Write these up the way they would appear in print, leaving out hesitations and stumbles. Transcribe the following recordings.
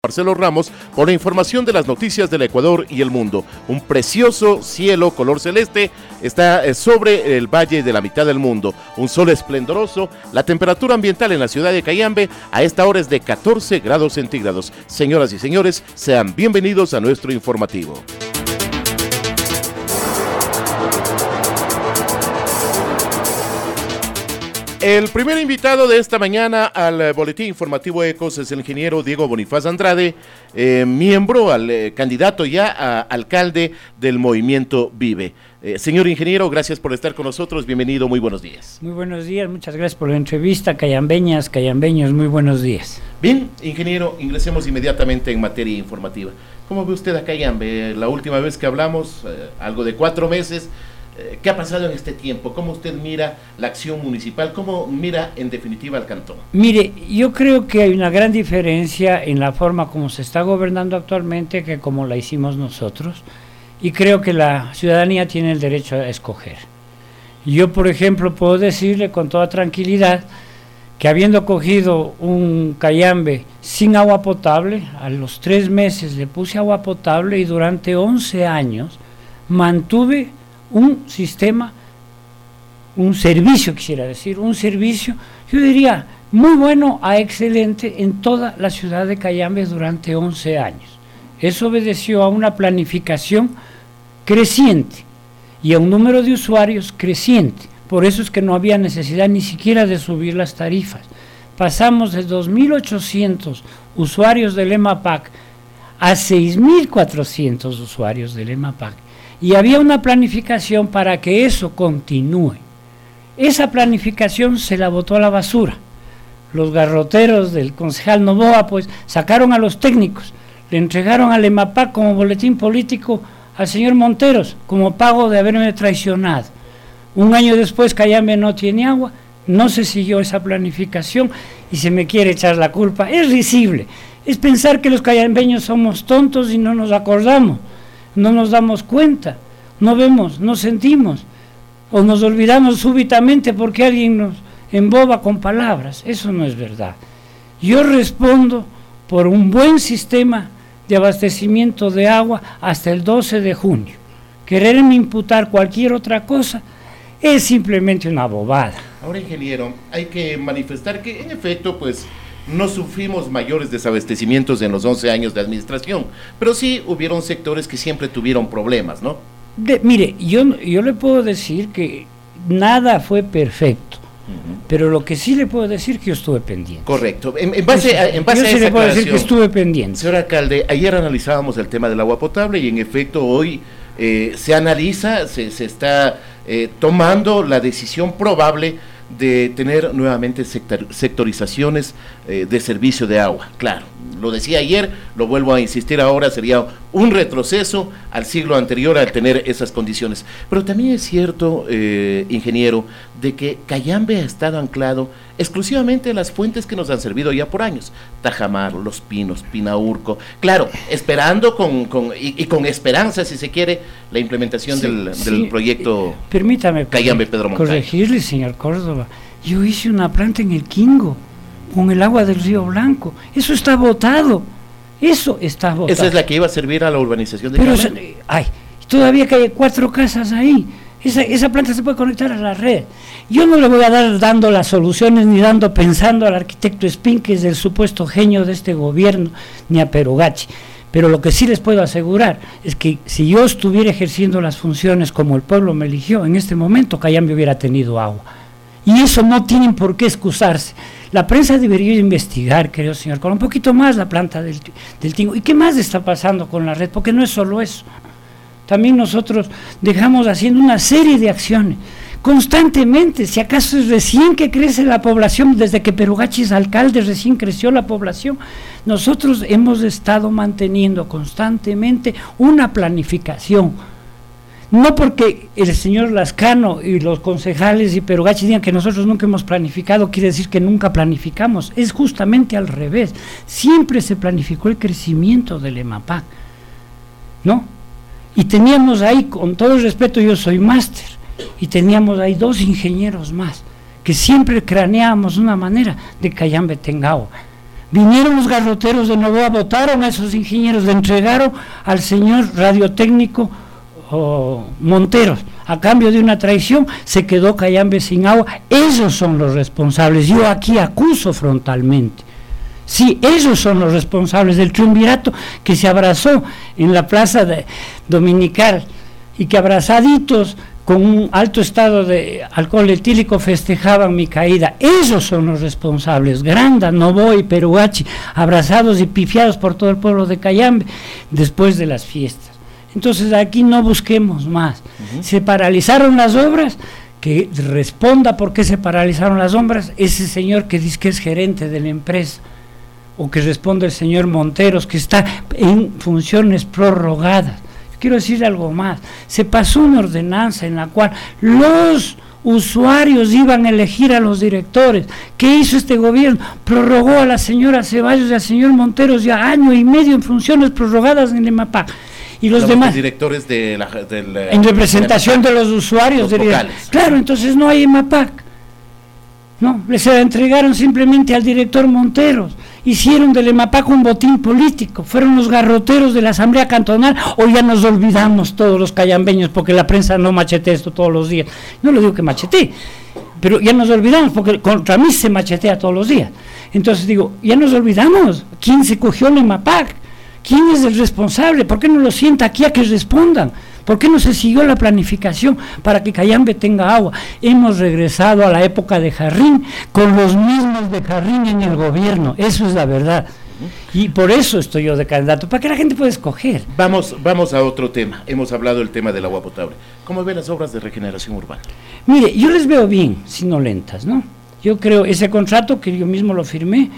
Marcelo Ramos por la información de las noticias del Ecuador y el mundo. Un precioso cielo color celeste está sobre el valle de la mitad del mundo. Un sol esplendoroso. La temperatura ambiental en la ciudad de Cayambe a esta hora es de 14 grados centígrados. Señoras y señores, sean bienvenidos a nuestro informativo. El primer invitado de esta mañana al boletín informativo ECOS es el ingeniero Diego Bonifaz Andrade, miembro, candidato ya a alcalde del movimiento Vive. Señor ingeniero, gracias por estar con nosotros, bienvenido, muy buenos días. Muy buenos días, muchas gracias por la entrevista, cayambeñas, cayambeños, muy buenos días. Bien, ingeniero, ingresemos inmediatamente en materia informativa. ¿Cómo ve usted a Cayambe? La última vez que hablamos, algo de 4 meses, ¿qué ha pasado en este tiempo? ¿Cómo usted mira la acción municipal? ¿Cómo mira en definitiva al cantón? Mire, yo creo que hay una gran diferencia en la forma como se está gobernando actualmente que como la hicimos nosotros, y creo que la ciudadanía tiene el derecho a escoger. Yo, por ejemplo, puedo decirle con toda tranquilidad que habiendo cogido un Cayambe sin agua potable, a los 3 meses le puse agua potable y durante 11 años mantuve un sistema, un servicio, quisiera decir, un servicio, yo diría, muy bueno a excelente en toda la ciudad de Cayambe durante 11 años. Eso obedeció a una planificación creciente y a un número de usuarios creciente. Por eso es que no había necesidad ni siquiera de subir las tarifas. Pasamos de 2.800 usuarios del EMAPAC a 6.400 usuarios del EMAPAC. Y había una planificación para que eso continúe. Esa planificación se la botó a la basura. Los garroteros del concejal Novoa pues sacaron a los técnicos, le entregaron al EMAPAC como boletín político al señor Monteros, como pago de haberme traicionado. Un año después Cayambe no tiene agua, no se siguió esa planificación y se me quiere echar la culpa. Es risible, es pensar que los cayambeños somos tontos y no nos acordamos. No nos damos cuenta, no vemos, no sentimos, o nos olvidamos súbitamente porque alguien nos emboba con palabras. Eso no es verdad. Yo respondo por un buen sistema de abastecimiento de agua hasta el 12 de junio. Quererme imputar cualquier otra cosa es simplemente una bobada. Ahora, ingeniero, hay que manifestar que en efecto, pues, no sufrimos mayores desabastecimientos en los 11 años de administración, pero sí hubieron sectores que siempre tuvieron problemas, ¿no? Mire, yo le puedo decir que nada fue perfecto, pero lo que sí le puedo decir es que yo estuve pendiente. Correcto. En base a esa le puedo decir que estuve pendiente. Señor alcalde, ayer analizábamos el tema del agua potable y en efecto hoy se analiza, se está tomando la decisión probable de tener nuevamente sectorizaciones de servicio de agua. Claro, lo decía ayer, lo vuelvo a insistir ahora, sería un retroceso al siglo anterior al tener esas condiciones. Pero también es cierto, ingeniero, de que Cayambe ha estado anclado exclusivamente en las fuentes que nos han servido ya por años. Tajamar, Los Pinos, Pinaurco, claro, esperando con esperanza, si se quiere, la implementación del proyecto. Permítame Cayambe Pedro Moncayo. Corregirle, señor Córdoba, yo hice una planta en el Quingo, con el agua del Río Blanco, eso está botado, eso está botado. Esa es la que iba a servir a la urbanización de Cayambe. Todavía que hay 4 casas ahí, esa planta se puede conectar a la red. Yo no le voy a dar dando las soluciones ni pensando al arquitecto Espín, que es el supuesto genio de este gobierno, ni a Perugachi. Pero lo que sí les puedo asegurar es que si yo estuviera ejerciendo las funciones como el pueblo me eligió, en este momento Cayambe hubiera tenido agua. Y eso no tienen por qué excusarse. La prensa debería investigar, querido señor, con un poquito más la planta del Tingo. ¿Y qué más está pasando con la red? Porque no es solo eso. También nosotros dejamos haciendo una serie de acciones constantemente. Si acaso es recién que crece la población, desde que Perugachi es alcalde, recién creció la población. Nosotros hemos estado manteniendo constantemente una planificación. No porque el señor Lascano y los concejales y Perugachi digan que nosotros nunca hemos planificado, quiere decir que nunca planificamos. Es justamente al revés. Siempre se planificó el crecimiento del EMAPAC, ¿no? Y teníamos ahí, con todo el respeto, yo soy máster, y teníamos ahí 2 ingenieros más, que siempre craneábamos una manera de que Cayambe tenga agua. Vinieron los garroteros de Novoa, votaron a esos ingenieros, le entregaron al señor radiotécnico Monteros, a cambio de una traición, se quedó Cayambe sin agua. Ellos son los responsables. Yo aquí acuso frontalmente. Sí, ellos son los responsables del triunvirato que se abrazó en la plaza dominical y que abrazaditos con un alto estado de alcohol etílico festejaban mi caída. Ellos son los responsables. Granda, Novoa y Peruachi, abrazados y pifiados por todo el pueblo de Cayambe después de las fiestas. Entonces aquí no busquemos más. Se paralizaron las obras, que responda por qué se paralizaron las obras ese señor que dice que es gerente de la empresa, o que responde el señor Monteros, que está en funciones prorrogadas. Quiero decir algo más, se pasó una ordenanza en la cual los usuarios iban a elegir a los directores. ¿Qué hizo este gobierno? Prorrogó a la señora Ceballos y al señor Monteros ya año y medio en funciones prorrogadas en el EMAPAC. Y los demás directores en representación de los usuarios, claro, entonces no hay EMAPAC, no, les entregaron simplemente al director Monteros. Hicieron del EMAPAC un botín político, fueron los garroteros de la Asamblea Cantonal, o ya nos olvidamos todos los cayambeños, porque la prensa no machetea esto todos los días. No le digo que machetee, pero ya nos olvidamos, porque contra mí se machetea todos los días. Entonces digo, ya nos olvidamos, ¿quién se cogió el EMAPAC? ¿Quién es el responsable? ¿Por qué no lo sienta aquí a que respondan? ¿Por qué no se siguió la planificación para que Cayambe tenga agua? Hemos regresado a la época de Jarrín, con los mismos de Jarrín en el gobierno, eso es la verdad. Y por eso estoy yo de candidato, para que la gente pueda escoger. Vamos a otro tema. Hemos hablado del tema del agua potable. ¿Cómo ven las obras de regeneración urbana? Mire, yo les veo bien, sino lentas, ¿no? Yo creo, ese contrato que yo mismo lo firmé,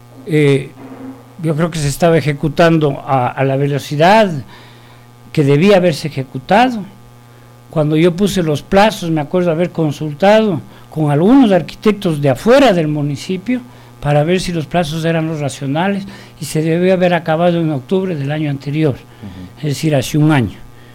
yo creo que se estaba ejecutando a la velocidad que debía haberse ejecutado. Cuando yo puse los plazos, me acuerdo haber consultado con algunos arquitectos de afuera del municipio para ver si los plazos eran los racionales, y se debió haber acabado en octubre del año anterior, es decir, hace un año.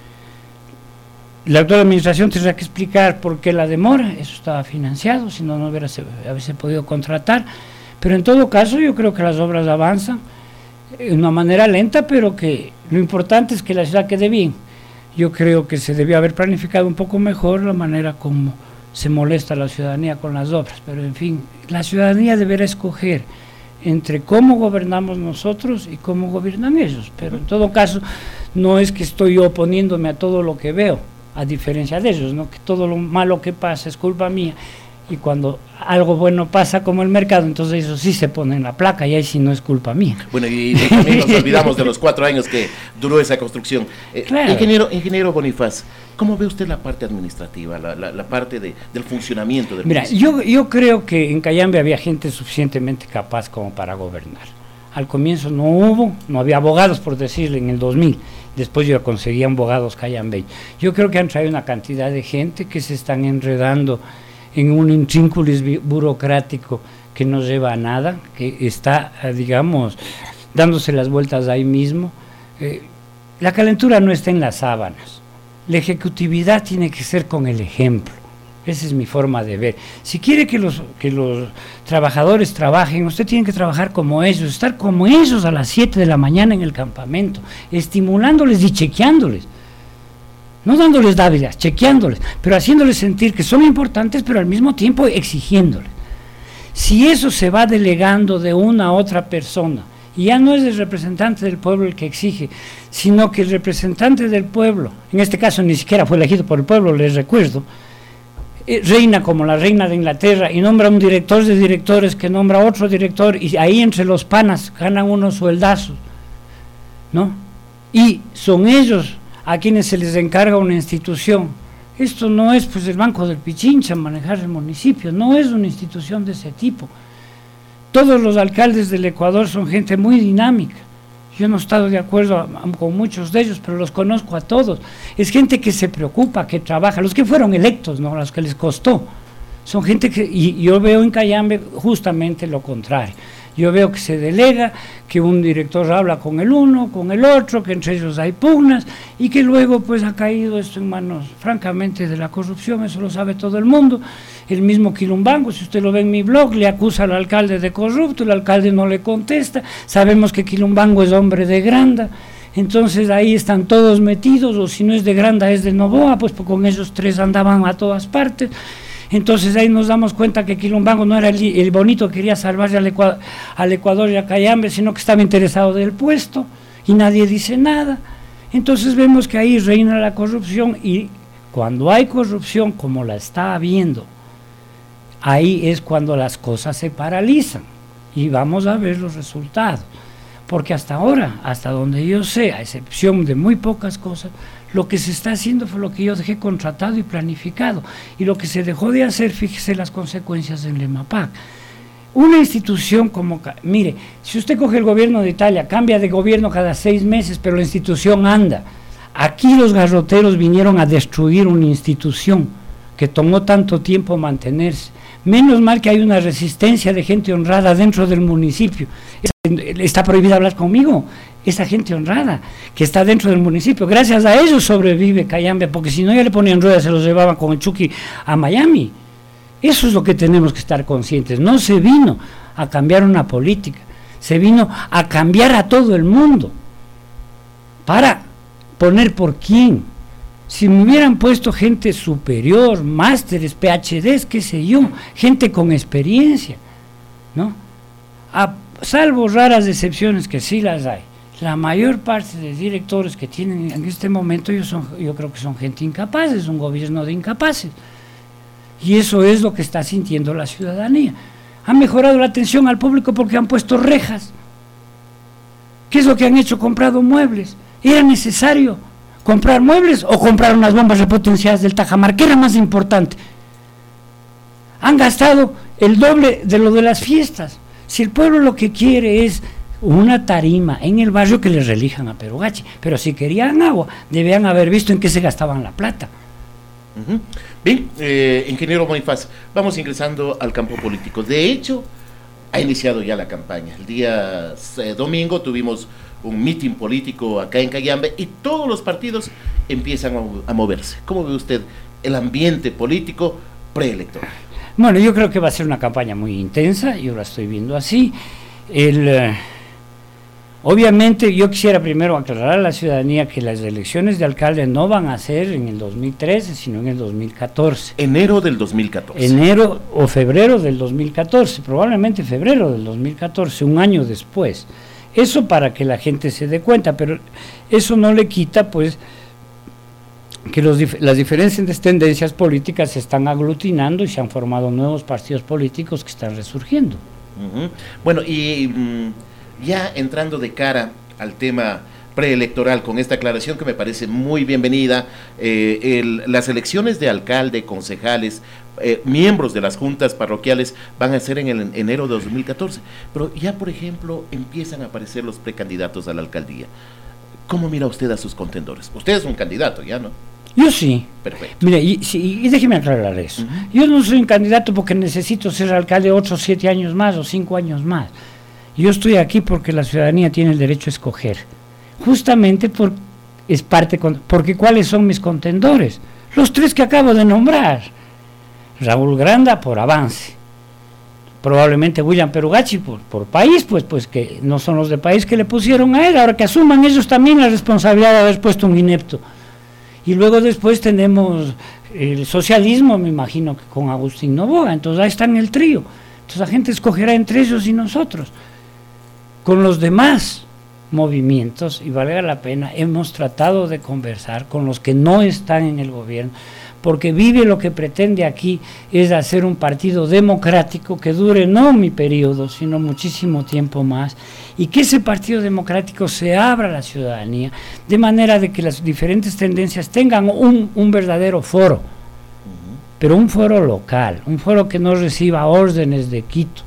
La actual administración tendrá que explicar por qué la demora, eso estaba financiado, si no, no hubiese podido contratar, pero en todo caso yo creo que las obras avanzan de una manera lenta, pero que lo importante es que la ciudad quede bien. Yo creo que se debió haber planificado un poco mejor la manera como se molesta a la ciudadanía con las obras, pero en fin, la ciudadanía deberá escoger entre cómo gobernamos nosotros y cómo gobiernan ellos, pero en todo caso no es que estoy yo oponiéndome a todo lo que veo, a diferencia de ellos, ¿no? Que todo lo malo que pasa es culpa mía, y cuando algo bueno pasa como el mercado, entonces eso sí se pone en la placa, y ahí sí no es culpa mía. Bueno, y también nos olvidamos de los 4 años que duró esa construcción. Claro. Ingeniero Bonifaz, ¿cómo ve usted la parte administrativa, la parte del funcionamiento del municipio? Mira, yo creo que en Cayambe había gente suficientemente capaz como para gobernar. Al comienzo no había abogados, por decirle, en el 2000. Después yo conseguí abogados cayambeños. Yo creo que han traído una cantidad de gente que se están enredando en un intrínculis burocrático que no lleva a nada, que está, digamos, dándose las vueltas ahí mismo. La calentura no está en las sábanas, la ejecutividad tiene que ser con el ejemplo. Esa es mi forma de ver. Si quiere que los trabajadores trabajen, usted tiene que trabajar como ellos, estar como ellos a las 7 de la mañana en el campamento, estimulándoles y chequeándoles. No dándoles dávidas, chequeándoles, pero haciéndoles sentir que son importantes, pero al mismo tiempo exigiéndoles. Si eso se va delegando de una a otra persona, y ya no es el representante del pueblo el que exige, sino que el representante del pueblo, en este caso ni siquiera fue elegido por el pueblo, les recuerdo, reina como la reina de Inglaterra y nombra un director de directores que nombra otro director, y ahí entre los panas ganan unos sueldazos, ¿no? Y son ellos a quienes se les encarga una institución. Esto no es pues el Banco del Pichincha manejar el municipio, no es una institución de ese tipo. Todos los alcaldes del Ecuador son gente muy dinámica. Yo no he estado de acuerdo con muchos de ellos, pero los conozco a todos. Es gente que se preocupa, que trabaja, los que fueron electos, no los que les costó. Son gente que, y yo veo en Cayambe justamente lo contrario. Yo veo que se delega, que un director habla con el uno, con el otro, que entre ellos hay pugnas, y que luego pues ha caído esto en manos, francamente, de la corrupción. Eso lo sabe todo el mundo. El mismo Quilumbango, si usted lo ve en mi blog, le acusa al alcalde de corrupto, el alcalde no le contesta. Sabemos que Quilumbango es hombre de Granda, entonces ahí están todos metidos, o si no es de Granda es de Novoa, pues con esos tres andaban a todas partes. Entonces ahí nos damos cuenta que Quilumbango no era el bonito que quería salvarse al Ecuador y a Cayambe, sino que estaba interesado del puesto, y nadie dice nada. Entonces vemos que ahí reina la corrupción, y cuando hay corrupción como la está habiendo, ahí es cuando las cosas se paralizan, y vamos a ver los resultados. Porque hasta ahora, hasta donde yo sé, a excepción de muy pocas cosas, lo que se está haciendo fue lo que yo dejé contratado y planificado, y lo que se dejó de hacer, fíjese las consecuencias en Lemapac. Una institución como, mire, si usted coge el gobierno de Italia, cambia de gobierno cada 6 meses, pero la institución anda. Aquí los garroteros vinieron a destruir una institución que tomó tanto tiempo mantenerse. Menos mal que hay una resistencia de gente honrada dentro del municipio. Está prohibido hablar conmigo, esa gente honrada que está dentro del municipio. Gracias a ellos sobrevive Cayambe, porque si no ya le ponían ruedas, se los llevaban con el Chucky a Miami. Eso es lo que tenemos que estar conscientes. No se vino a cambiar una política, se vino a cambiar a todo el mundo para poner por quién. Si me hubieran puesto gente superior, másteres, PhDs, qué sé yo, gente con experiencia, ¿no? Salvo raras excepciones que sí las hay, la mayor parte de directores que tienen en este momento yo creo que son gente incapaz, es un gobierno de incapaces, y eso es lo que está sintiendo la ciudadanía. Han mejorado la atención al público porque han puesto rejas. ¿Qué es lo que han hecho? Comprado muebles. ¿Era necesario comprar muebles o comprar unas bombas repotenciadas del Tajamar? ¿Qué era más importante? Han gastado el doble de lo de las fiestas. Si el pueblo lo que quiere es una tarima en el barrio, que les relijan a Perugachi, pero si querían agua, debían haber visto en qué se gastaban la plata. Bien, ingeniero Bonifaz, vamos ingresando al campo político. De hecho, ha iniciado ya la campaña. El día domingo tuvimos un mitin político acá en Cayambe y todos los partidos empiezan a moverse. ¿Cómo ve usted el ambiente político preelectoral? Bueno, yo creo que va a ser una campaña muy intensa, yo la estoy viendo así. Obviamente yo quisiera primero aclarar a la ciudadanía que las elecciones de alcalde no van a ser en el 2013, sino en el 2014. Enero del 2014. Enero o febrero del 2014, probablemente febrero del 2014, un año después. Eso para que la gente se dé cuenta, pero eso no le quita pues que las diferentes tendencias políticas se están aglutinando y se han formado nuevos partidos políticos que están resurgiendo. Bueno, y ya entrando de cara al tema preelectoral, con esta aclaración que me parece muy bienvenida, las elecciones de alcalde, concejales, miembros de las juntas parroquiales van a ser en el enero de 2014, pero ya por ejemplo empiezan a aparecer los precandidatos a la alcaldía. ¿Cómo mira usted a sus contendores? Usted es un candidato ya, ¿no? Yo sí. Perfecto. Mire, y déjeme aclarar eso. Yo no soy un candidato porque necesito ser alcalde otros 7 años más o 5 años más. Yo estoy aquí porque la ciudadanía tiene el derecho a escoger. Justamente porque ¿cuáles son mis contendores? Los 3 que acabo de nombrar. Raúl Granda por Avance. Probablemente William Perugachi por País, pues que no son los de País que le pusieron a él, ahora que asuman ellos también la responsabilidad de haber puesto un inepto. Y luego después tenemos el socialismo, me imagino que con Agustín Novoa, entonces ahí está en el trío. Entonces la gente escogerá entre ellos y nosotros. Con los demás movimientos, y valga la pena, hemos tratado de conversar con los que no están en el gobierno, porque Vive lo que pretende aquí es hacer un partido democrático que dure no mi periodo, sino muchísimo tiempo más, y que ese partido democrático se abra a la ciudadanía, de manera de que las diferentes tendencias tengan un verdadero foro, pero un foro local, un foro que no reciba órdenes de Quito.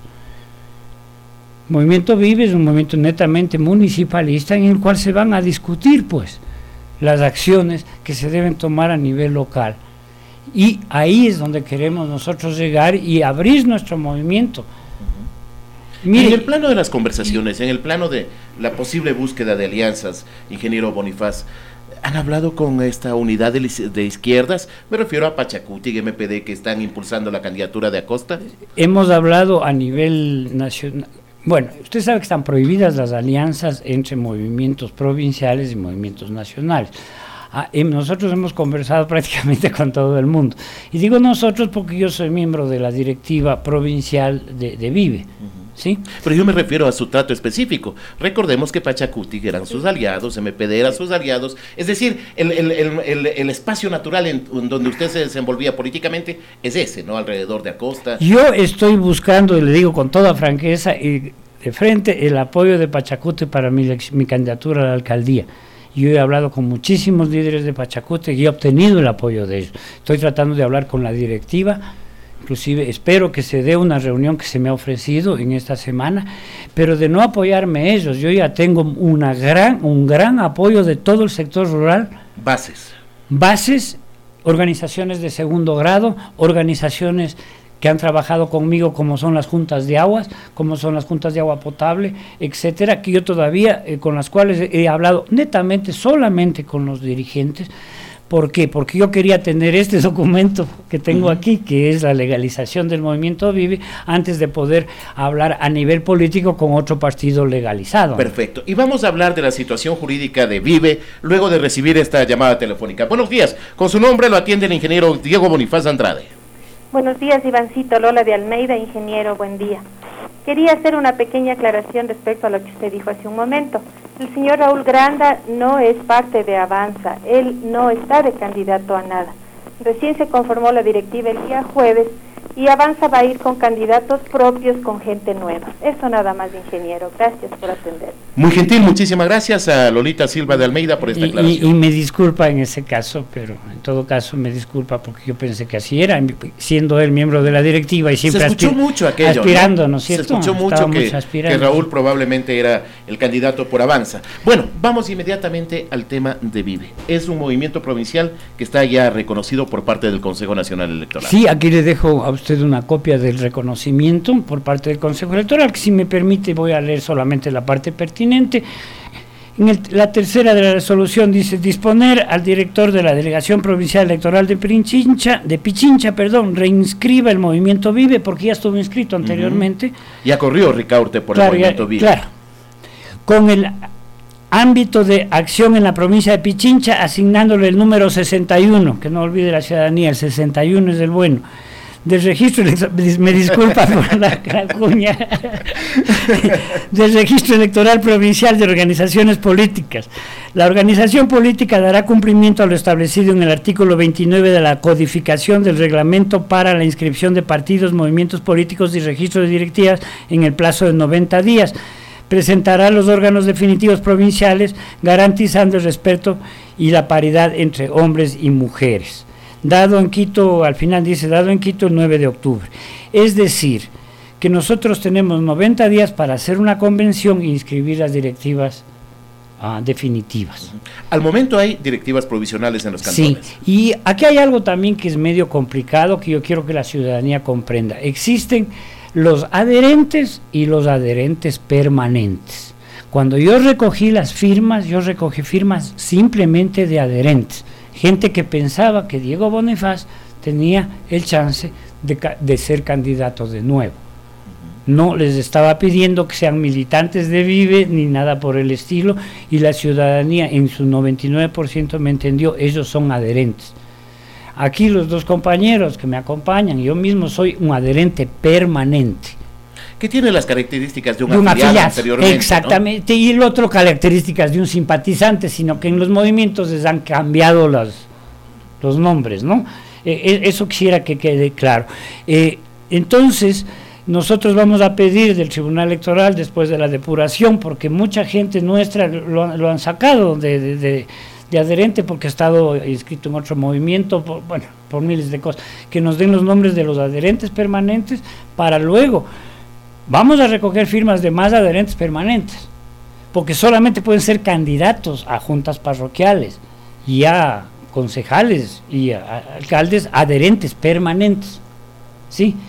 Movimiento Vive es un movimiento netamente municipalista en el cual se van a discutir pues las acciones que se deben tomar a nivel local, y ahí es donde queremos nosotros llegar y abrir nuestro movimiento. Mire, en el plano de las conversaciones, en el plano de la posible búsqueda de alianzas, ingeniero Bonifaz, ¿han hablado con esta unidad de izquierdas? Me refiero a Pachacuti y MPD, que están impulsando la candidatura de Acosta. Hemos hablado a nivel nacional. Bueno, usted sabe que están prohibidas las alianzas entre movimientos provinciales y movimientos nacionales. Nosotros hemos conversado prácticamente con todo el mundo. Y digo nosotros porque yo soy miembro de la directiva provincial de Vive. ¿Sí? Pero yo me refiero a su trato específico. Recordemos que Pachacuti eran sus aliados, MPD eran sus aliados, es decir, el espacio natural en donde usted se desenvolvía políticamente es ese, ¿no? Alrededor de Acosta. Yo estoy buscando, y le digo con toda franqueza y de frente, el apoyo de Pachacuti para mi candidatura a la alcaldía. Yo he hablado con muchísimos líderes de Pachacuti y he obtenido el apoyo de ellos. Estoy tratando de hablar con la directiva. Inclusive espero que se dé una reunión que se me ha ofrecido en esta semana, pero de no apoyarme ellos, yo ya tengo un gran apoyo de todo el sector rural. Bases, organizaciones de segundo grado, organizaciones que han trabajado conmigo, como son las juntas de aguas, como son las juntas de agua potable, etcétera, que yo todavía, con las cuales he hablado netamente, solamente con los dirigentes. ¿Por qué? Porque yo quería tener este documento que tengo aquí, que es la legalización del movimiento Vive, antes de poder hablar a nivel político con otro partido legalizado. Perfecto. Y vamos a hablar de la situación jurídica de Vive, luego de recibir esta llamada telefónica. Buenos días. Con su nombre lo atiende el ingeniero Diego Bonifaz Andrade. Buenos días, Ivancito. Lola de Almeida, ingeniero. Buen día. Quería hacer una pequeña aclaración respecto a lo que usted dijo hace un momento. El señor Raúl Granda no es parte de Avanza, él no está de candidato a nada. Recién se conformó la directiva el día jueves y Avanza va a ir con candidatos propios, con gente nueva. Eso nada más, ingeniero. Gracias por atender. Muy gentil, muchísimas gracias a Lolita Silva de Almeida por esta aclaración. Y me disculpa en ese caso, pero en todo caso me disculpa porque yo pensé que así era, siendo él miembro de la directiva y siempre se escuchó mucho aquello, aspirando, ¿no es cierto? Se escuchó mucho que Raúl probablemente era el candidato por Avanza. Bueno, vamos inmediatamente al tema de Vive. Es un movimiento provincial que está ya reconocido por parte del Consejo Nacional Electoral. Sí, aquí le dejo a usted una copia del reconocimiento por parte del Consejo Electoral, que si me permite voy a leer solamente la parte pertinente. La tercera de la resolución dice: disponer al director de la Delegación Provincial Electoral de Pichincha, reinscriba el movimiento Vive, porque ya estuvo inscrito anteriormente. Ya corrió Ricaurte por el movimiento Vive. Claro, con el ámbito de acción en la provincia de Pichincha, asignándole el número 61, que no olvide la ciudadanía, el 61 es el bueno, del registro, me disculpa por la cuña, del registro electoral provincial de organizaciones políticas. La organización política dará cumplimiento a lo establecido en el artículo 29 de la codificación del reglamento para la inscripción de partidos, movimientos políticos y registro de directivas en el plazo de 90 días. Presentará los órganos definitivos provinciales, garantizando el respeto y la paridad entre hombres y mujeres. Dado en Quito, al final dice, dado en Quito el 9 de octubre. Es decir, que nosotros tenemos 90 días para hacer una convención e inscribir las directivas definitivas. Al momento hay directivas provisionales en los cantones. Sí, y aquí hay algo también que es medio complicado, que yo quiero que la ciudadanía comprenda. Existen los adherentes y los adherentes permanentes. Cuando yo recogí las firmas, yo recogí firmas simplemente de adherentes. Gente que pensaba que Diego Bonifaz tenía el chance de ser candidato de nuevo. No les estaba pidiendo que sean militantes de Vive ni nada por el estilo, y la ciudadanía en su 99% me entendió, ellos son adherentes. Aquí los dos compañeros que me acompañan, yo mismo soy un adherente permanente. Que tiene las características de un afiliado anteriormente, exactamente, ¿no? Y el otro características de un simpatizante, sino que en los movimientos les han cambiado los nombres, ¿no? Eso quisiera que quede claro. Entonces, nosotros vamos a pedir del Tribunal Electoral, después de la depuración, porque mucha gente nuestra lo han sacado de adherente porque ha estado inscrito en otro movimiento, por miles de cosas, que nos den los nombres de los adherentes permanentes para luego. Vamos a recoger firmas de más adherentes permanentes, porque solamente pueden ser candidatos a juntas parroquiales y a concejales y a alcaldes adherentes permanentes, ¿sí?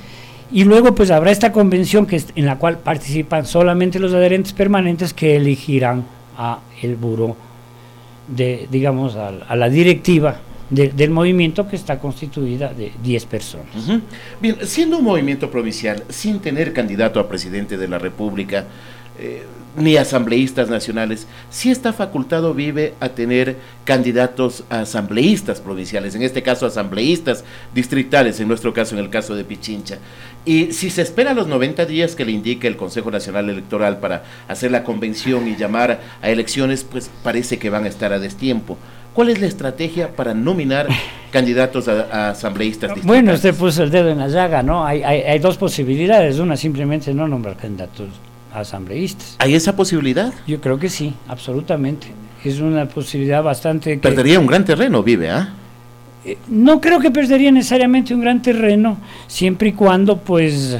Y luego pues habrá esta convención en la cual participan solamente los adherentes permanentes que elegirán a el buró digamos, a la directiva del movimiento, que está constituida de 10 personas. Bien, siendo un movimiento provincial, sin tener candidato a presidente de la República, ni asambleístas nacionales, sí está facultado Vive a tener candidatos a asambleístas provinciales, en este caso asambleístas distritales, en nuestro caso, en el caso de Pichincha. Y si se espera los 90 días que le indica el Consejo Nacional Electoral para hacer la convención y llamar a elecciones, pues parece que van a estar a destiempo. ¿Cuál es la estrategia para nominar candidatos a asambleístas distritales? Bueno, usted puso el dedo en la llaga, ¿no? Hay dos posibilidades. Una, simplemente no nombrar candidatos asambleístas. ¿Hay esa posibilidad? Yo creo que sí, absolutamente. Es una posibilidad bastante... Perdería un gran terreno, Vive, ¿ah? No creo que perdería necesariamente un gran terreno, siempre y cuando pues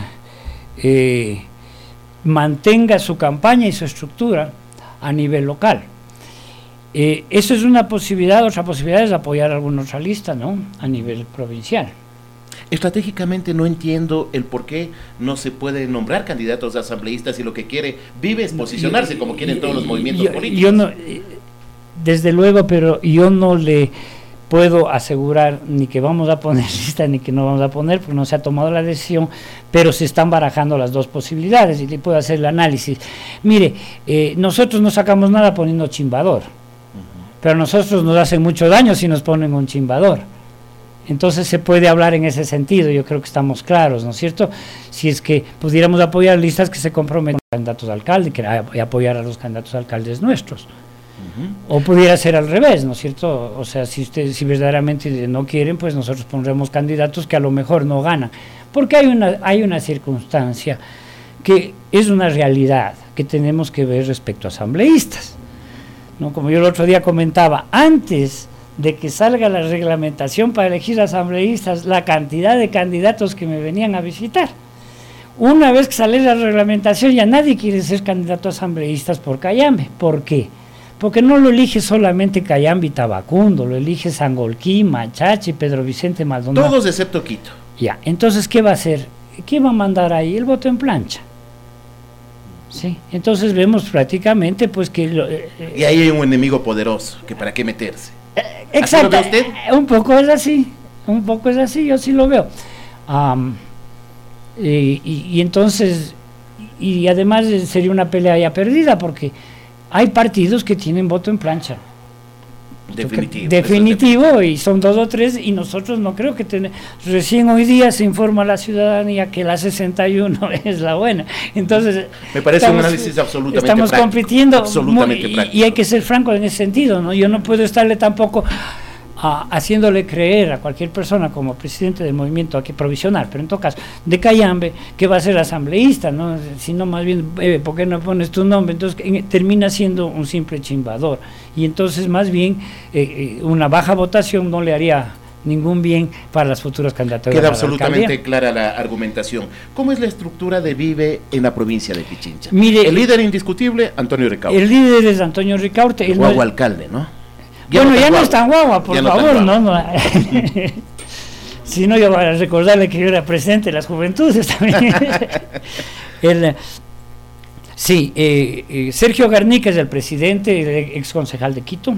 mantenga su campaña y su estructura a nivel local. Eso es una posibilidad. Otra posibilidad es apoyar a algún otra lista, ¿no?, a nivel provincial. Estratégicamente no entiendo el por qué no se puede nombrar candidatos a asambleístas, y lo que quiere Vive es posicionarse como quieren todos los movimientos políticos. Yo no, desde luego, pero yo no le puedo asegurar ni que vamos a poner lista ni que no vamos a poner, porque no se ha tomado la decisión, pero se están barajando las dos posibilidades y le puedo hacer el análisis. Mire, nosotros no sacamos nada poniendo chimbador, pero a nosotros nos hacen mucho daño si nos ponen un chimbador. Entonces se puede hablar en ese sentido, yo creo que estamos claros, ¿no es cierto? Si es que pudiéramos apoyar listas que se comprometen a los candidatos a alcalde, y apoyar a los candidatos a alcaldes nuestros. O pudiera ser al revés, ¿no es cierto? O sea, si verdaderamente no quieren, pues nosotros pondremos candidatos que a lo mejor no ganan. Porque hay una circunstancia que es una realidad que tenemos que ver respecto a asambleístas, ¿no? Como yo el otro día comentaba, antes de que salga la reglamentación para elegir asambleístas, la cantidad de candidatos que me venían a visitar. Una vez que sale la reglamentación, ya nadie quiere ser candidato a asambleístas por Cayambe. ¿Por qué? Porque no lo elige solamente Cayambe y Tabacundo, lo elige Sangolquí, Machachi, Pedro Vicente Maldonado. Todos excepto Quito. Ya, entonces, ¿qué va a hacer? ¿Qué va a mandar ahí? El voto en plancha. Sí, entonces vemos prácticamente pues que... y ahí hay un enemigo poderoso, que para qué meterse. Exacto, un poco es así, yo sí lo veo. Y entonces, y además sería una pelea ya perdida, porque hay partidos que tienen voto en plancha. Definitivo, y son 2 o 3, y nosotros no creo que tenemos. Recién hoy día se informa a la ciudadanía que la 61 es la buena. Entonces me parece un análisis absolutamente estamos práctico, compitiendo absolutamente y hay que ser franco en ese sentido, ¿no? Yo no puedo estarle tampoco haciéndole creer a cualquier persona como presidente del movimiento aquí provisional, pero en todo caso de Cayambe, que va a ser asambleísta, ¿no? Sino más bien, ¿por qué no pones tu nombre? Entonces termina siendo un simple chimbador, y entonces más bien una baja votación no le haría ningún bien para las futuras candidaturas. Queda absolutamente clara la argumentación. ¿Cómo es la estructura de Vive en la provincia de Pichincha? Mire, el líder indiscutible, Antonio Ricaurte. El líder es Antonio Ricaurte. El guagua alcalde, ¿no? Ya no es tan guagua, por favor, ¿no? Si no, yo voy a recordarle que yo era presidente de las juventudes también. Sergio Garnica es el presidente, el ex concejal de Quito.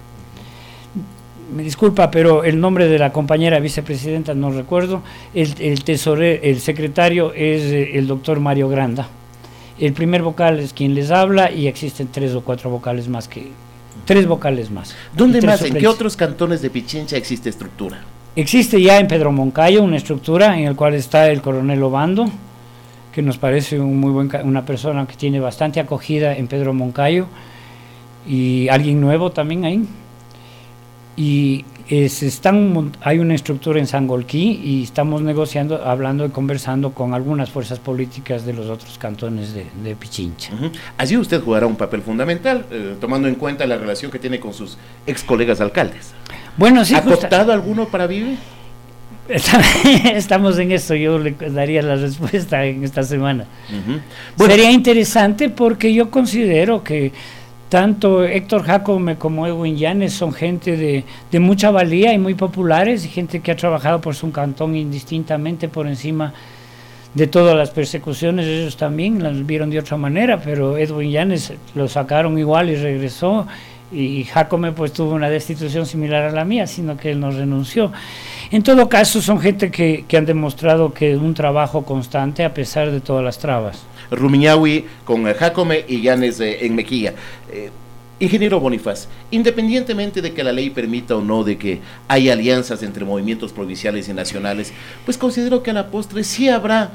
Me disculpa, pero el nombre de la compañera vicepresidenta no recuerdo. El tesorero, el secretario es el doctor Mario Granda. El primer vocal es quien les habla, y existen 3 o 4 vocales más que... 3 vocales más. ¿Dónde más? ¿En qué otros cantones de Pichincha existe estructura? Existe ya en Pedro Moncayo una estructura en la cual está el coronel Obando, que nos parece una persona que tiene bastante acogida en Pedro Moncayo, y alguien nuevo también ahí. Y hay una estructura en Sangolquí, y estamos negociando, hablando y conversando con algunas fuerzas políticas de los otros cantones de Pichincha. Allí usted jugará un papel fundamental, tomando en cuenta la relación que tiene con sus ex colegas alcaldes. Bueno, sí. ¿Ha costado alguno para Vive? Estamos en esto, yo le daría la respuesta en esta semana. Bueno, sería interesante, porque yo considero que tanto Héctor Jacome como Edwin Llanes son gente de mucha valía y muy populares, y gente que ha trabajado por su cantón indistintamente por encima de todas las persecuciones, ellos también las vieron de otra manera, pero Edwin Llanes lo sacaron igual y regresó, y Jácome pues tuvo una destitución similar a la mía, sino que él no renunció. En todo caso, son gente que han demostrado que un trabajo constante a pesar de todas las trabas. Rumiñahui con Jácome y Llanes en Mejía. Ingeniero Bonifaz, independientemente de que la ley permita o no de que haya alianzas entre movimientos provinciales y nacionales, pues considero que a la postre sí habrá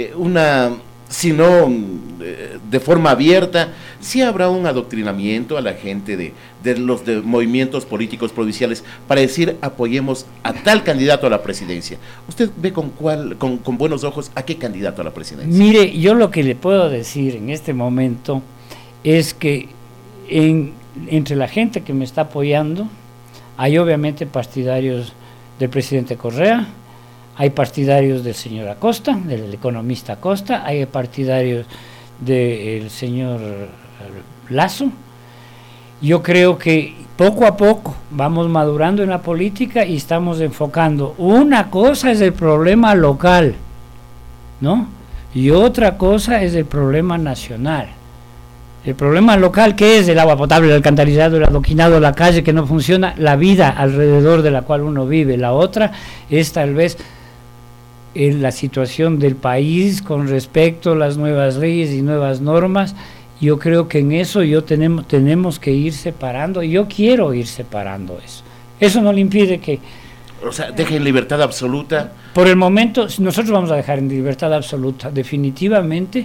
si no de forma abierta, sí habrá un adoctrinamiento a la gente de los movimientos políticos provinciales para decir apoyemos a tal candidato a la presidencia. ¿Usted ve con buenos ojos a qué candidato a la presidencia? Mire, yo lo que le puedo decir en este momento es que entre la gente que me está apoyando hay obviamente partidarios del presidente Correa, hay partidarios del señor Acosta, del economista Acosta, hay partidarios del señor Lasso. Yo creo que poco a poco vamos madurando en la política y estamos enfocando. Una cosa es el problema local, ¿no? Y otra cosa es el problema nacional. El problema local, ¿qué es? El agua potable, el alcantarillado, el adoquinado, la calle que no funciona, la vida alrededor de la cual uno vive. La otra es tal vez en la situación del país con respecto a las nuevas leyes y nuevas normas. Yo creo que en eso tenemos que ir separando. Yo quiero ir separando eso. Eso no le impide que... O sea, deje en libertad absoluta. Por el momento, nosotros vamos a dejar en libertad absoluta, definitivamente,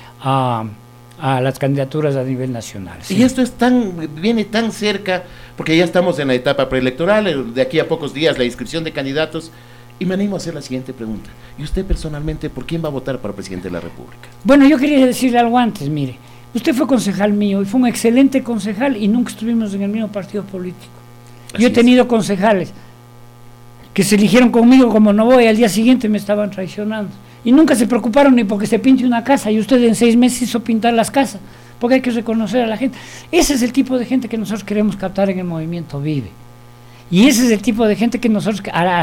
a las candidaturas a nivel nacional. ¿Sí? Y esto viene tan cerca, porque ya estamos en la etapa preelectoral, de aquí a pocos días la inscripción de candidatos, y me animo a hacer la siguiente pregunta. ¿Y usted personalmente por quién va a votar para presidente de la República? Bueno, yo quería decirle algo antes, mire, usted fue concejal mío y fue un excelente concejal y nunca estuvimos en el mismo partido político. Yo he tenido concejales que se eligieron conmigo como no voy, al día siguiente me estaban traicionando. Y nunca se preocuparon ni porque se pinte una casa, y usted en 6 meses hizo pintar las casas, porque hay que reconocer a la gente. Ese es el tipo de gente que nosotros queremos captar en el movimiento Vive. Y ese es el tipo de gente que nosotros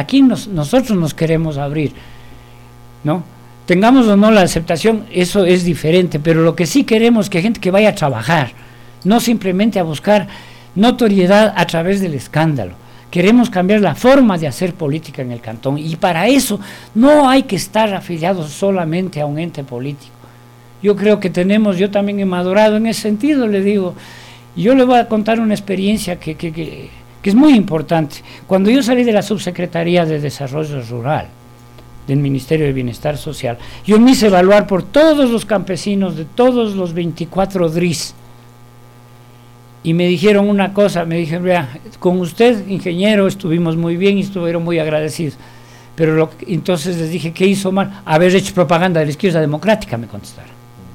nos queremos abrir, ¿no? Tengamos o no la aceptación, eso es diferente, pero lo que sí queremos es que gente que vaya a trabajar, no simplemente a buscar notoriedad a través del escándalo. Queremos cambiar la forma de hacer política en el cantón, y para eso no hay que estar afiliados solamente a un ente político. Yo creo que yo también he madurado en ese sentido, le digo. Yo le voy a contar una experiencia que es muy importante. Cuando yo salí de la Subsecretaría de Desarrollo Rural, del Ministerio de Bienestar Social, yo me hice evaluar por todos los campesinos de todos los 24 DRIs. Y me dijeron una cosa, me dijeron, vea, con usted, ingeniero, estuvimos muy bien y estuvieron muy agradecidos. Pero entonces les dije, ¿qué hizo mal? Haber hecho propaganda de la izquierda democrática, me contestaron.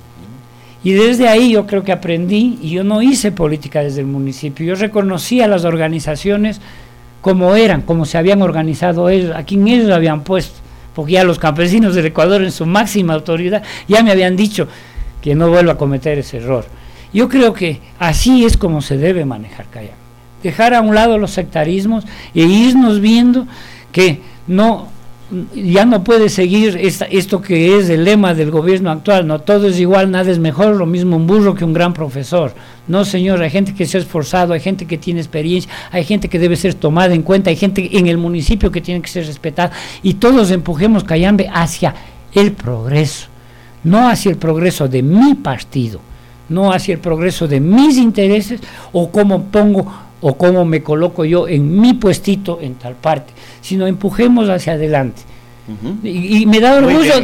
Y desde ahí yo creo que aprendí, y yo no hice política desde el municipio, yo reconocí a las organizaciones como eran, como se habían organizado ellos, a quien ellos habían puesto, porque ya los campesinos del Ecuador en su máxima autoridad ya me habían dicho que no vuelva a cometer ese error. Yo creo que así es como se debe manejar Cayambe, dejar a un lado los sectarismos e irnos viendo que ya no puede seguir esto que es el lema del gobierno actual, no todo es igual, nada es mejor, lo mismo un burro que un gran profesor. No, señor, hay gente que se ha esforzado, hay gente que tiene experiencia, hay gente que debe ser tomada en cuenta, hay gente en el municipio que tiene que ser respetada, y todos empujemos Cayambe hacia el progreso, no hacia el progreso de mi partido, no hacia el progreso de mis intereses, o cómo me coloco yo en mi puestito en tal parte, sino empujemos hacia adelante. Y me da orgullo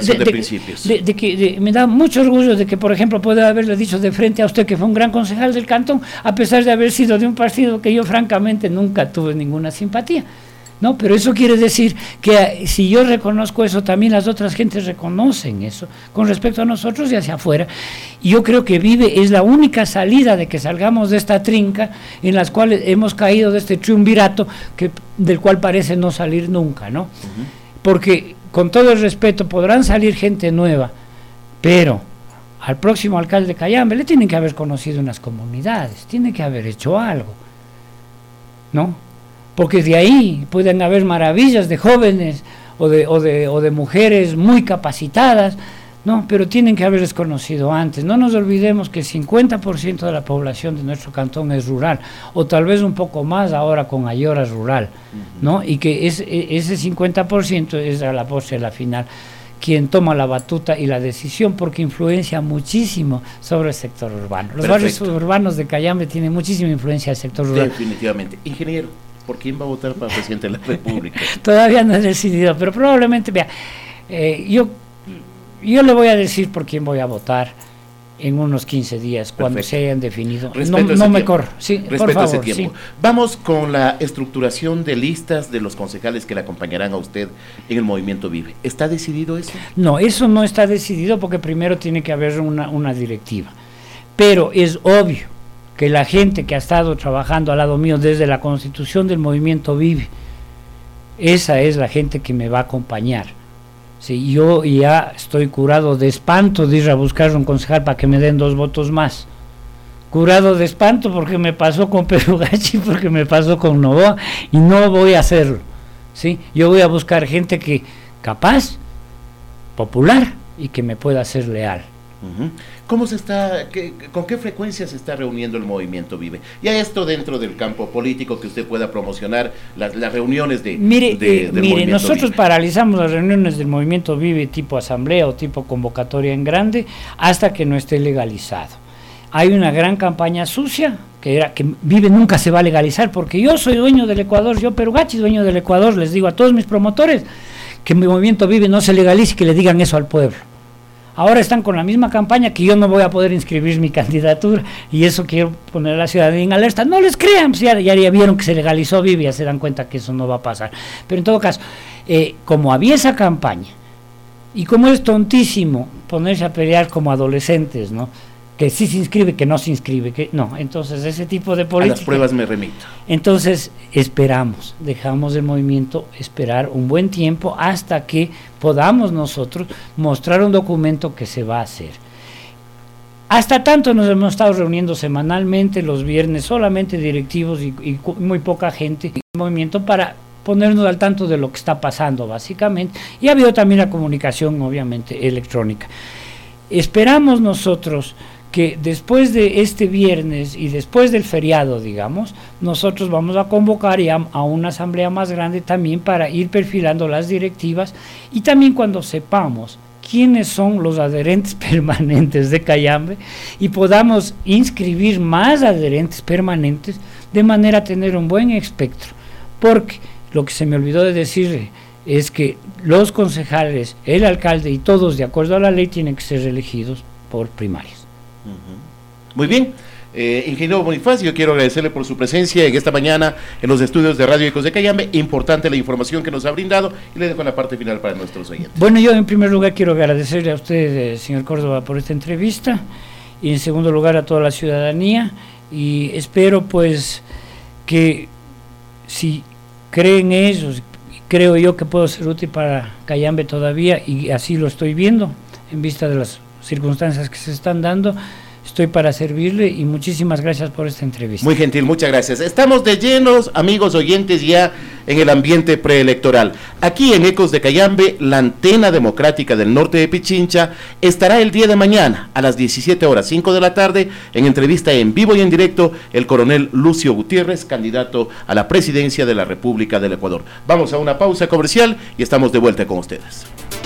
me da mucho orgullo de que, por ejemplo, pueda haberle dicho de frente a usted que fue un gran concejal del cantón, a pesar de haber sido de un partido que yo francamente nunca tuve ninguna simpatía. No, pero eso quiere decir que si yo reconozco eso, también las otras gentes reconocen eso con respecto a nosotros y hacia afuera. Y yo creo que Vive es la única salida de que salgamos de esta trinca en las cuales hemos caído, de este triunvirato del cual parece no salir nunca, ¿no? Porque, con todo el respeto, podrán salir gente nueva, pero al próximo alcalde de Cayambe le tienen que haber conocido unas comunidades, tiene que haber hecho algo, ¿no? Porque de ahí pueden haber maravillas de jóvenes o de mujeres muy capacitadas, no, pero tienen que haberles conocido antes. No nos olvidemos que el 50% de la población de nuestro cantón es rural, o tal vez un poco más ahora con Ayora rural, ¿no? Y que ese 50% es a la postre, a la final, quien toma la batuta y la decisión, porque influencia muchísimo sobre el sector urbano. Los barrios urbanos de Cayambe tienen muchísima influencia del sector rural. Definitivamente. Ingeniero, ¿por quién va a votar para presidente de la República? Todavía no he decidido, pero probablemente, vea, yo le voy a decir por quién voy a votar en unos 15 días, cuando se hayan definido. No me corro. Sí, por favor, ese tiempo. Sí. Vamos con la estructuración de listas de los concejales que le acompañarán a usted en el Movimiento Vive. ¿Está decidido eso? No, eso no está decidido, porque primero tiene que haber una directiva. Pero es obvio que la gente que ha estado trabajando al lado mío desde la constitución del Movimiento Vive, esa es la gente que me va a acompañar. Sí, yo ya estoy curado de espanto de ir a buscar un concejal para que me den 2 votos más. Curado de espanto porque me pasó con Perugachi, porque me pasó con Novoa, y no voy a hacerlo. ¿Sí? Yo voy a buscar gente que capaz, popular, y que me pueda ser leal. ¿Cómo con qué frecuencia se está reuniendo el Movimiento Vive? Ya esto dentro del campo político, que usted pueda promocionar las reuniones del Movimiento nosotros Vive. Paralizamos las reuniones del Movimiento Vive tipo asamblea o tipo convocatoria en grande hasta que no esté legalizado. Hay una gran campaña sucia que Vive nunca se va a legalizar, porque yo soy dueño del Ecuador, yo Perugachi, dueño del Ecuador, les digo a todos mis promotores que mi Movimiento Vive no se legalice y que le digan eso al pueblo. Ahora están con la misma campaña que yo no voy a poder inscribir mi candidatura, y eso quiero poner a la ciudadanía en alerta. No les crean, ya vieron que se legalizó Vive, ya se dan cuenta que eso no va a pasar. Pero en todo caso, como había esa campaña, y como es tontísimo ponerse a pelear como adolescentes, ¿no? Que sí se inscribe, que no se inscribe, que no, entonces ese tipo de política. A las pruebas me remito. Entonces dejamos el movimiento esperar un buen tiempo hasta que podamos nosotros mostrar un documento que se va a hacer. Hasta tanto nos hemos estado reuniendo semanalmente los viernes, solamente directivos y muy poca gente en el movimiento, para ponernos al tanto de lo que está pasando básicamente, y ha habido también la comunicación obviamente electrónica. Esperamos nosotros que después de este viernes y después del feriado, digamos, nosotros vamos a convocar ya a una asamblea más grande también para ir perfilando las directivas, y también cuando sepamos quiénes son los adherentes permanentes de Cayambe y podamos inscribir más adherentes permanentes, de manera a tener un buen espectro, porque lo que se me olvidó de decir es que los concejales, el alcalde y todos, de acuerdo a la ley, tienen que ser elegidos por primarias. Muy bien, ingeniero Bonifacio, yo quiero agradecerle por su presencia en esta mañana en los estudios de Radio Ecos de Cayambe. Importante la información que nos ha brindado, y le dejo la parte final para nuestros oyentes. Bueno, yo en primer lugar quiero agradecerle a usted, señor Córdoba, por esta entrevista, y en segundo lugar a toda la ciudadanía, y espero pues que si creen ellos, creo yo que puedo ser útil para Cayambe todavía, y así lo estoy viendo en vista de las circunstancias que se están dando. Estoy para servirle, y muchísimas gracias por esta entrevista. Muy gentil, muchas gracias. Estamos de llenos, amigos oyentes, ya en el ambiente preelectoral. Aquí en Ecos de Cayambe, la antena democrática del norte de Pichincha estará el día de mañana a las 17:05 de la tarde en entrevista en vivo y en directo el coronel Lucio Gutiérrez, candidato a la presidencia de la República del Ecuador. Vamos a una pausa comercial y estamos de vuelta con ustedes.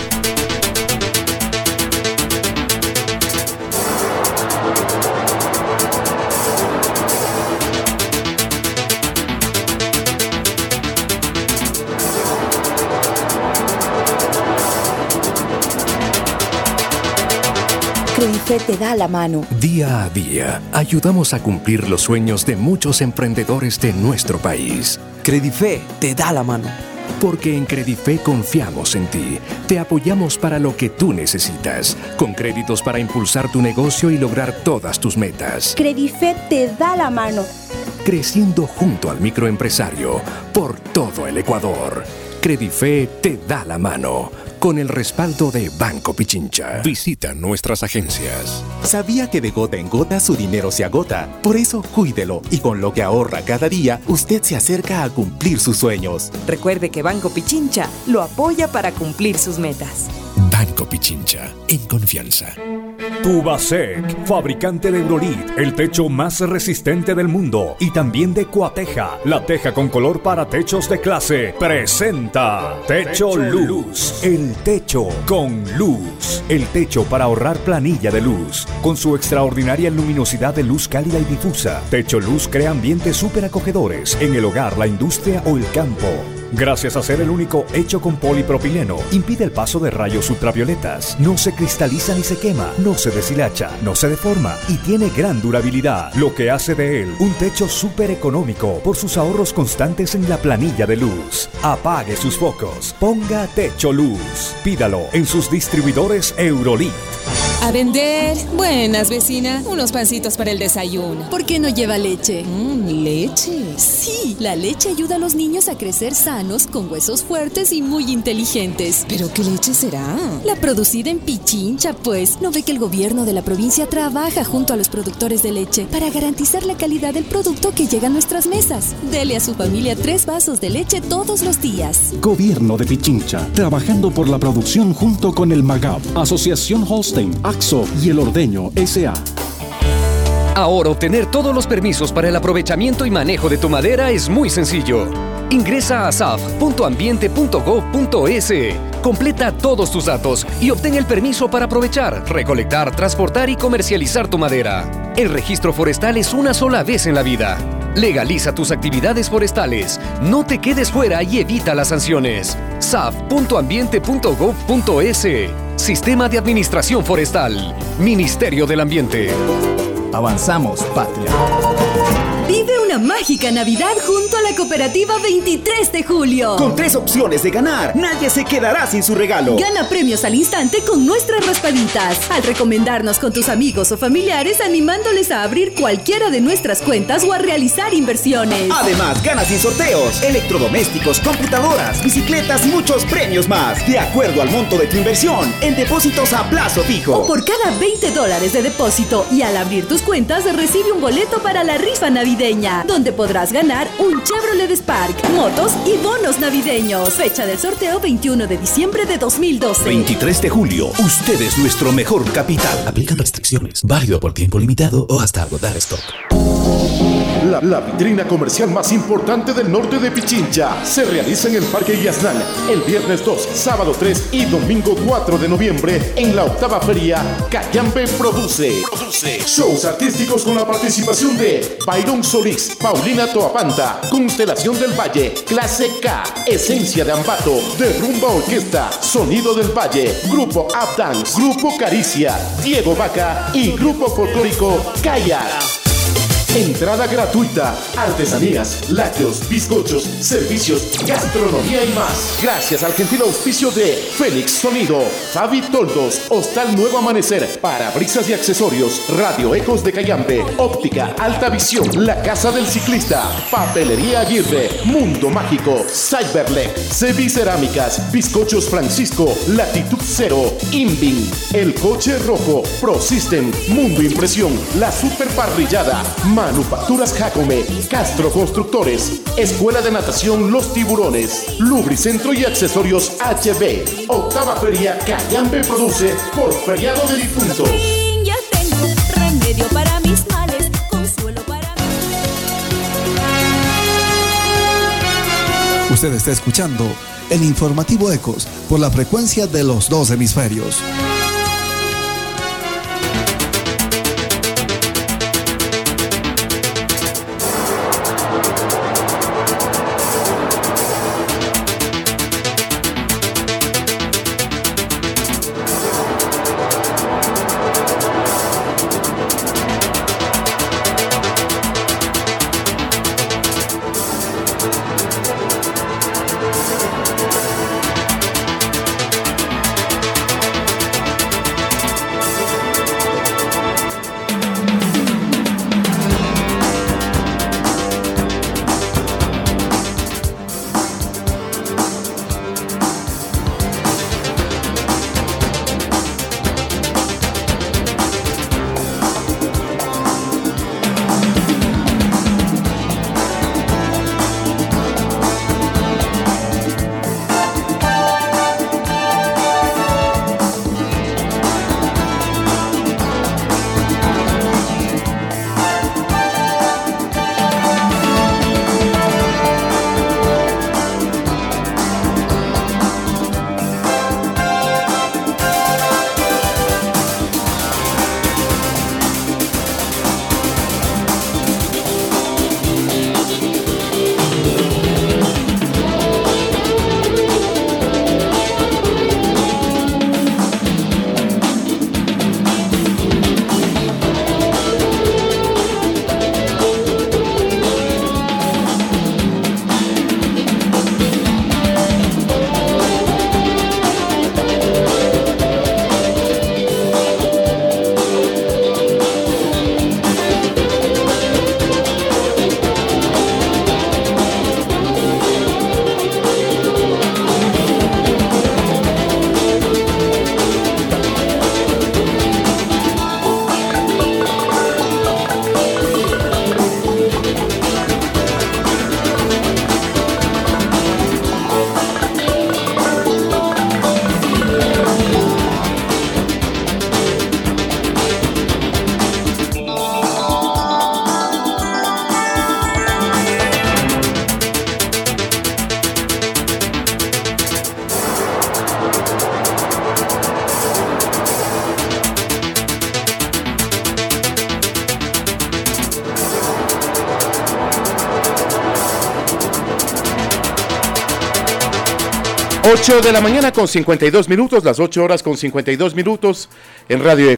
Credife te da la mano. Día a día, ayudamos a cumplir los sueños de muchos emprendedores de nuestro país. Credife te da la mano. Porque en Credife confiamos en ti. Te apoyamos para lo que tú necesitas, con créditos para impulsar tu negocio y lograr todas tus metas. Credife te da la mano. Creciendo junto al microempresario por todo el Ecuador. Credife te da la mano. con el respaldo de Banco Pichincha. Visita nuestras agencias. ¿Sabía que de gota en gota su dinero se agota? Por eso cuídelo y con lo que ahorra cada día, usted se acerca a cumplir sus sueños. Recuerde que Banco Pichincha lo apoya para cumplir sus metas. Banco Pichincha, en confianza. Tubasec, fabricante de Eurolit, el techo más resistente del mundo, y también de Coateja, la teja con color para techos de clase, presenta Techo Luz, el techo con luz, el techo para ahorrar planilla de luz. Con su extraordinaria luminosidad de luz cálida y difusa, Techo Luz crea ambientes súper acogedores en el hogar, la industria o el campo. Gracias a ser el único hecho con polipropileno, impide el paso de rayos ultravioletas, no se cristaliza ni se quema, no se deshilacha, no se deforma y tiene gran durabilidad, lo que hace de él un techo súper económico por sus ahorros constantes en la planilla de luz. Apague sus focos, ponga Techo Luz, pídalo en sus distribuidores Eurolit. A vender. Buenas, vecina. Unos pancitos para el desayuno. ¿Por qué no lleva leche? ¿Leche? Sí, la leche ayuda a los niños a crecer sanos, con huesos fuertes y muy inteligentes. ¿Pero qué leche será? La producida en Pichincha, pues. ¿No ve que el gobierno de la provincia trabaja junto a los productores de leche para garantizar la calidad del producto que llega a nuestras mesas? Dele a su familia 3 vasos de leche todos los días. Gobierno de Pichincha, trabajando por la producción junto con el MAGAP, Asociación Holstein, AXO y El Ordeño S.A. Ahora obtener todos los permisos para el aprovechamiento y manejo de tu madera es muy sencillo. Ingresa a saf.ambiente.gov.es, completa todos tus datos y obtén el permiso para aprovechar, recolectar, transportar y comercializar tu madera. El registro forestal es una sola vez en la vida. Legaliza tus actividades forestales, no te quedes fuera y evita las sanciones. saf.ambiente.gov.es, Sistema de Administración Forestal, Ministerio del Ambiente. Avanzamos, patria. Vive una mágica Navidad junto a la cooperativa 23 de julio. Con 3 opciones de ganar, nadie se quedará sin su regalo. Gana premios al instante con nuestras raspaditas. Al recomendarnos con tus amigos o familiares, animándoles a abrir cualquiera de nuestras cuentas o a realizar inversiones. Además, gana sin sorteos, electrodomésticos, computadoras, bicicletas y muchos premios más. De acuerdo al monto de tu inversión, en depósitos a plazo fijo. O por cada $20 de depósito y al abrir tus cuentas, recibe un boleto para la rifa navideña, donde podrás ganar un Chevrolet Spark, motos y bonos navideños. Fecha del sorteo 21 de diciembre de 2012. 23 de julio, usted es nuestro mejor capital. Aplican restricciones, válido por tiempo limitado o hasta agotar stock. La vitrina comercial más importante del norte de Pichincha se realiza en el Parque Guiasnal el viernes 2, sábado 3 y domingo 4 de noviembre en la 8ª Feria Cayambe Produce. Shows artísticos con la participación de Byron Solís, Paulina Toapanta, Constelación del Valle, Clase K, Esencia de Ambato, Derrumba Orquesta, Sonido del Valle, Grupo Up Dance, Grupo Caricia, Diego Vaca y Grupo Folclórico Kayak. Entrada gratuita, artesanías, lácteos, bizcochos, servicios, gastronomía y más. Gracias al gentil auspicio de Félix Sonido, Fabi Toldos, Hostal Nuevo Amanecer, Parabrisas y Accesorios, Radio Ecos de Cayambe, Óptica Alta Visión, La Casa del Ciclista, Papelería Aguirre, Mundo Mágico, Cyberlec, Cebi Cerámicas, Bizcochos Francisco, Latitud Cero, Invin, El Coche Rojo, ProSystem, Mundo Impresión, La Super Parrillada, Manufacturas Jacome, Castro Constructores, Escuela de Natación Los Tiburones, Lubricentro y Accesorios HB, 8ª Feria Cayambe Produce por Feriado de Difuntos. Ya tengo remedio para mis males, consuelo para mí. Usted está escuchando el informativo Ecos por la frecuencia de los 2 hemisferios. 8 de la mañana con 52 minutos, las 8 horas con 52 minutos en Radio